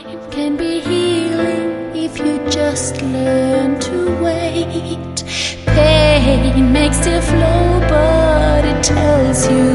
It can be healing if you just learn to wait. Pain makes it flow, but it tells you